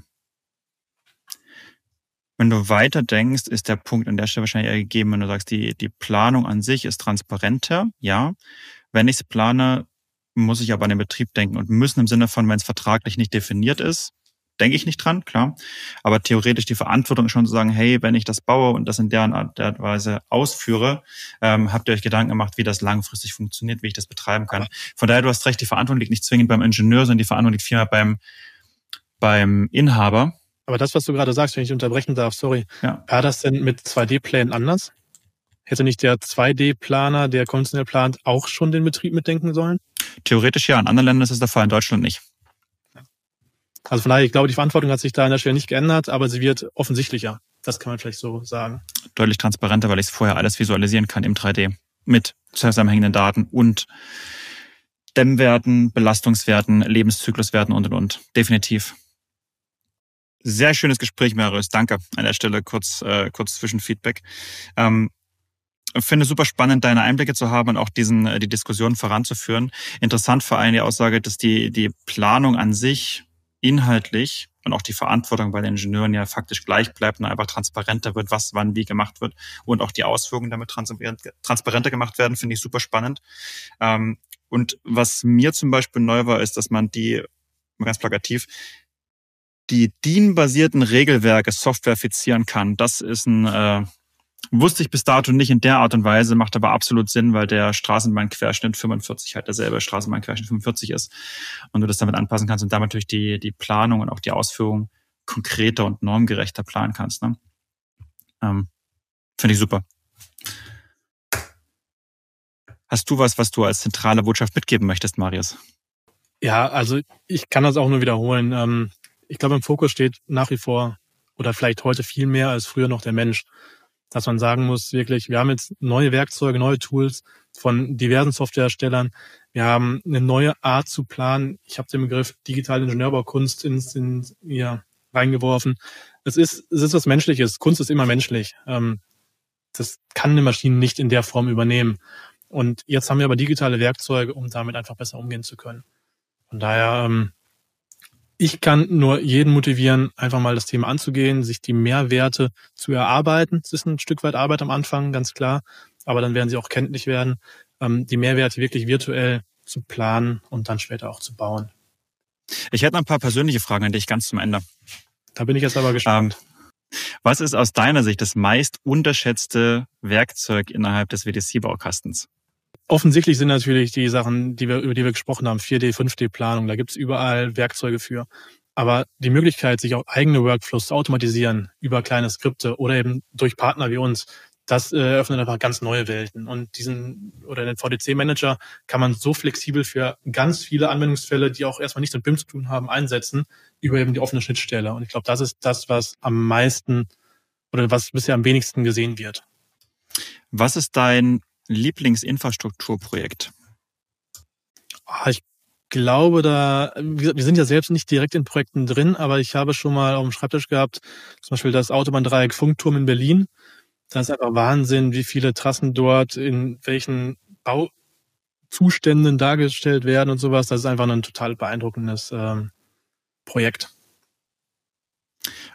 wenn du weiterdenkst, ist der Punkt an der Stelle wahrscheinlich eher gegeben, wenn du sagst, die, die Planung an sich ist transparenter, ja. Wenn ich es plane, muss ich aber an den Betrieb denken und müssen im Sinne von, wenn es vertraglich nicht definiert ist, denke ich nicht dran, klar. Aber theoretisch die Verantwortung ist schon zu sagen, hey, wenn ich das baue und das in der Art der Weise ausführe, ähm, habt ihr euch Gedanken gemacht, wie das langfristig funktioniert, wie ich das betreiben kann. Von daher, du hast recht, die Verantwortung liegt nicht zwingend beim Ingenieur, sondern die Verantwortung liegt vielmehr beim, beim Inhaber. Aber das, was du gerade sagst, wenn ich unterbrechen darf, sorry, ja. War das denn mit zwei D-Plänen anders? Hätte nicht der zwei D-Planer, der konventionell plant, auch schon den Betrieb mitdenken sollen? Theoretisch ja, in anderen Ländern ist es der Fall, in Deutschland nicht. Also von daher, ich glaube, die Verantwortung hat sich da an der Stelle nicht geändert, aber sie wird offensichtlicher. Das kann man vielleicht so sagen. Deutlich transparenter, weil ich es vorher alles visualisieren kann im drei D mit zusammenhängenden Daten und Dämmwerten, Belastungswerten, Lebenszykluswerten und und und. Definitiv. Sehr schönes Gespräch, Marius. Danke an der Stelle kurz äh, kurz Zwischenfeedback. Ähm, Ich finde es super spannend, deine Einblicke zu haben und auch diesen die Diskussion voranzuführen. Interessant vor allem die Aussage, dass die die Planung an sich inhaltlich und auch die Verantwortung bei den Ingenieuren ja faktisch gleich bleibt und einfach transparenter wird, was wann wie gemacht wird und auch die Auswirkungen damit transparenter gemacht werden, finde ich super spannend. Und was mir zum Beispiel neu war, ist, dass man die, ganz plakativ, die D I N-basierten Regelwerke softwarefizieren kann. Das ist ein äh, Wusste ich bis dato nicht in der Art und Weise, macht aber absolut Sinn, weil der Straßenbahnquerschnitt fünfundvierzig halt derselbe Straßenbahnquerschnitt fünfundvierzig ist und du das damit anpassen kannst und damit natürlich die, die Planung und auch die Ausführung konkreter und normgerechter planen kannst. Ne? Ähm, Finde ich super. Hast du was, was du als zentrale Botschaft mitgeben möchtest, Marius? Ja, also ich kann das auch nur wiederholen. Ähm, ich glaube, im Fokus steht nach wie vor oder vielleicht heute viel mehr als früher noch der Mensch. Dass man sagen muss, wirklich, wir haben jetzt neue Werkzeuge, neue Tools von diversen Softwareherstellern. Wir haben eine neue Art zu planen. Ich habe den Begriff digitale Ingenieurbaukunst ins, in, ja, reingeworfen. Es ist, es ist was Menschliches. Kunst ist immer menschlich. Ähm, das kann eine Maschine nicht in der Form übernehmen. Und jetzt haben wir aber digitale Werkzeuge, um damit einfach besser umgehen zu können. Von daher, ähm, ich kann nur jeden motivieren, einfach mal das Thema anzugehen, sich die Mehrwerte zu erarbeiten. Es ist ein Stück weit Arbeit am Anfang, ganz klar, aber dann werden sie auch kenntlich werden, die Mehrwerte wirklich virtuell zu planen und dann später auch zu bauen. Ich hätte noch ein paar persönliche Fragen an dich ganz zum Ende. Da bin ich jetzt aber gespannt. Ähm, was ist aus deiner Sicht das meist unterschätzte Werkzeug innerhalb des W D C-Baukastens? Offensichtlich sind natürlich die Sachen, die wir, über die wir gesprochen haben, vier D, fünf D-Planung, da gibt's überall Werkzeuge für. Aber die Möglichkeit, sich auch eigene Workflows zu automatisieren über kleine Skripte oder eben durch Partner wie uns, das äh, eröffnet einfach ganz neue Welten. Und diesen oder den V D C-Manager kann man so flexibel für ganz viele Anwendungsfälle, die auch erstmal nichts mit B I M zu tun haben, einsetzen, über eben die offene Schnittstelle. Und ich glaube, das ist das, was am meisten oder was bisher am wenigsten gesehen wird. Was ist dein Lieblingsinfrastrukturprojekt? Ich glaube, da, wir sind ja selbst nicht direkt in Projekten drin, aber ich habe schon mal auf dem Schreibtisch gehabt, zum Beispiel das Autobahndreieck Funkturm in Berlin. Das ist einfach Wahnsinn, wie viele Trassen dort in welchen Bauzuständen dargestellt werden und sowas. Das ist einfach ein total beeindruckendes ähm, Projekt.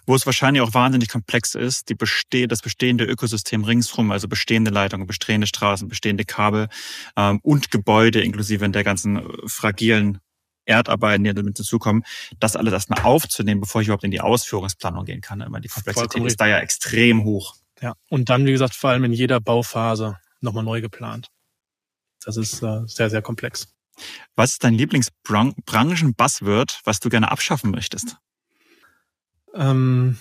Wo es wahrscheinlich auch wahnsinnig komplex ist, die beste- das bestehende Ökosystem ringsrum, also bestehende Leitungen, bestehende Straßen, bestehende Kabel ähm, und Gebäude, inklusive der ganzen fragilen Erdarbeiten, die damit dazukommen, das alles erstmal aufzunehmen, bevor ich überhaupt in die Ausführungsplanung gehen kann. Immer die Komplexität ist da ja extrem hoch. Ja, und dann, wie gesagt, vor allem in jeder Bauphase nochmal neu geplant. Das ist äh, sehr, sehr komplex. Was ist dein Lieblingsbranchen-Buzzword, was du gerne abschaffen möchtest? Ähm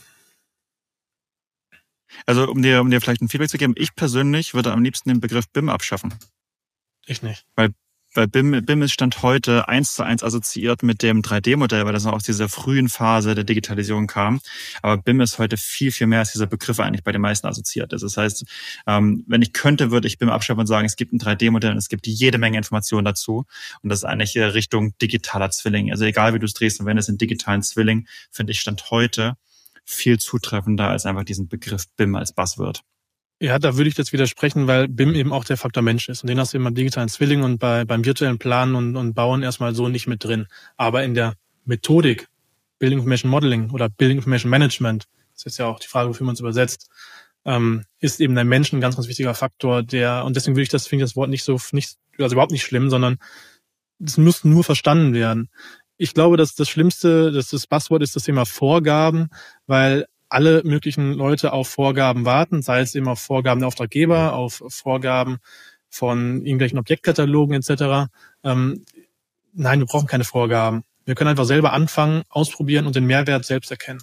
also um dir, um dir vielleicht ein Feedback zu geben, ich persönlich würde am liebsten den Begriff B I M abschaffen. Ich nicht. Weil, weil B I M, B I M ist Stand heute eins zu eins assoziiert mit dem drei D-Modell, weil das noch aus dieser frühen Phase der Digitalisierung kam. Aber B I M ist heute viel, viel mehr als dieser Begriff eigentlich bei den meisten assoziiert ist. Das heißt, ähm, wenn ich könnte, würde ich B I M abschaffen und sagen, es gibt ein drei D-Modell und es gibt jede Menge Informationen dazu. Und das ist eigentlich Richtung digitaler Zwilling. Also egal, wie du es drehst und wenn es einen digitalen Zwilling, finde ich Stand heute viel zutreffender als einfach diesen Begriff B I M als Buzzword. Ja, da würde ich jetzt widersprechen, weil B I M eben auch der Faktor Mensch ist. Und den hast du eben beim digitalen Zwilling und bei, beim virtuellen Planen und, und Bauen erstmal so nicht mit drin. Aber in der Methodik, Building Information Modeling oder Building Information Management, das ist ja auch die Frage, wofür man es übersetzt, ähm, ist eben der Mensch ein ganz, ganz wichtiger Faktor, der, und deswegen würde ich das, finde ich das Wort nicht so, nicht, also überhaupt nicht schlimm, sondern es muss nur verstanden werden. Ich glaube, dass das Schlimmste, dass das Buzzword ist das Thema Vorgaben, weil alle möglichen Leute auf Vorgaben warten, sei es eben auf Vorgaben der Auftraggeber, auf Vorgaben von irgendwelchen Objektkatalogen et cetera. Ähm, nein, wir brauchen keine Vorgaben. Wir können einfach selber anfangen, ausprobieren und den Mehrwert selbst erkennen.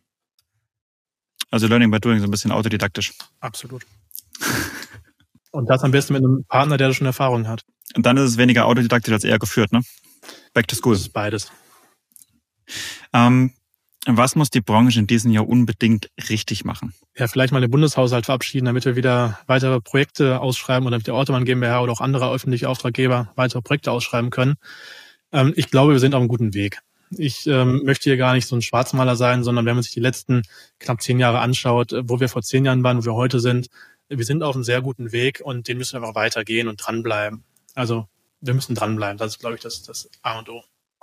Also Learning by Doing, so ein bisschen autodidaktisch. Absolut. Und das am besten mit einem Partner, der da schon Erfahrung hat. Und dann ist es weniger autodidaktisch als eher geführt, ne? Back to school. Das ist beides. Ähm, Was muss die Branche in diesem Jahr unbedingt richtig machen? Ja, vielleicht mal den Bundeshaushalt verabschieden, damit wir wieder weitere Projekte ausschreiben oder damit die Autobahn GmbH oder auch andere öffentliche Auftraggeber weitere Projekte ausschreiben können. Ähm, ich glaube, wir sind auf einem guten Weg. Ich ähm, möchte hier gar nicht so ein Schwarzmaler sein, sondern wenn man sich die letzten knapp zehn Jahre anschaut, wo wir vor zehn Jahren waren, wo wir heute sind, wir sind auf einem sehr guten Weg und den müssen wir einfach weitergehen und dranbleiben. Also wir müssen dranbleiben. Das ist, glaube ich, das, das A und O.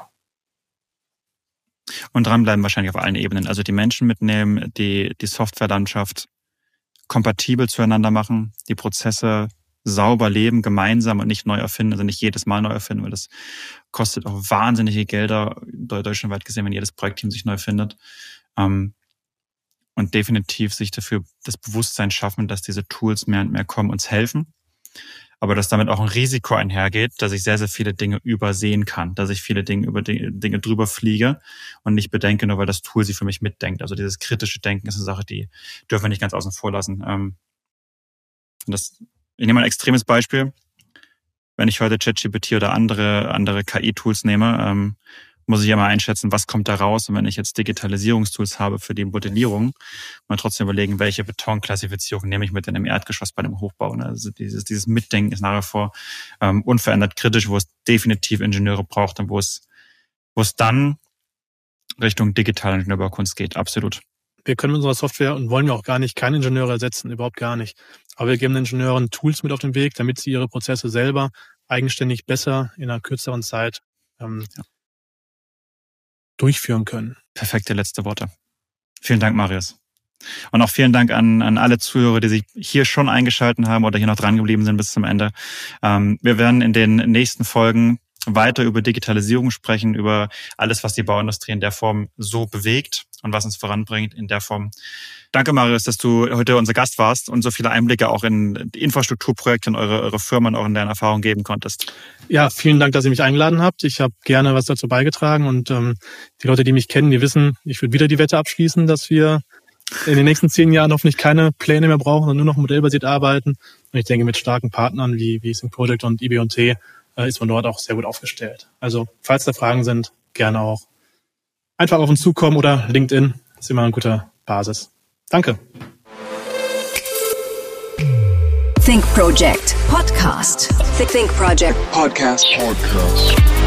Und dranbleiben wahrscheinlich auf allen Ebenen. Also die Menschen mitnehmen, die, die Softwarelandschaft kompatibel zueinander machen, die Prozesse sauber leben, gemeinsam und nicht neu erfinden, also nicht jedes Mal neu erfinden, weil das kostet auch wahnsinnige Gelder, deutschlandweit gesehen, wenn jedes Projektteam sich neu findet. Und definitiv sich dafür das Bewusstsein schaffen, dass diese Tools mehr und mehr kommen, uns helfen. Aber dass damit auch ein Risiko einhergeht, dass ich sehr, sehr viele Dinge übersehen kann, dass ich viele Dinge über Dinge, Dinge drüber fliege und nicht bedenke, nur weil das Tool sie für mich mitdenkt. Also dieses kritische Denken ist eine Sache, die dürfen wir nicht ganz außen vor lassen. Ähm, das, ich nehme ein extremes Beispiel. Wenn ich heute ChatGPT oder andere andere K I-Tools nehme, ähm, muss ich ja mal einschätzen, was kommt da raus. Und wenn ich jetzt Digitalisierungstools habe für die Modellierung, mal trotzdem überlegen, welche Betonklassifizierung nehme ich mit in einem Erdgeschoss bei einem Hochbau. Also dieses, dieses Mitdenken ist nach wie vor ähm, unverändert kritisch, wo es definitiv Ingenieure braucht und wo es, wo es dann Richtung digitale Ingenieurbaukunst geht. Absolut. Wir können mit unserer Software und wollen wir auch gar nicht keine Ingenieure ersetzen, überhaupt gar nicht. Aber wir geben den Ingenieuren Tools mit auf den Weg, damit sie ihre Prozesse selber eigenständig besser in einer kürzeren Zeit ähm, ja. durchführen können. Perfekte letzte Worte. Vielen Dank, Marius. Und auch vielen Dank an, an alle Zuhörer, die sich hier schon eingeschaltet haben oder hier noch dran geblieben sind bis zum Ende. Ähm, wir werden in den nächsten Folgen weiter über Digitalisierung sprechen, über alles, was die Bauindustrie in der Form so bewegt und was uns voranbringt in der Form. Danke, Marius, dass du heute unser Gast warst und so viele Einblicke auch in die Infrastrukturprojekte in eure, eure Firma und auch in deine Erfahrung geben konntest. Ja, vielen Dank, dass ihr mich eingeladen habt. Ich habe gerne was dazu beigetragen und ähm, die Leute, die mich kennen, die wissen, ich würde wieder die Wette abschließen, dass wir in den nächsten zehn Jahren hoffentlich keine Pläne mehr brauchen und nur noch modellbasiert arbeiten. Und ich denke, mit starken Partnern wie, wie Think Project und I B und T äh, ist man dort auch sehr gut aufgestellt. Also, falls da Fragen sind, gerne auch einfach auf uns zukommen oder LinkedIn. Das ist immer eine gute Basis. Danke. Think Project Podcast. Think Project Podcast. Podcast.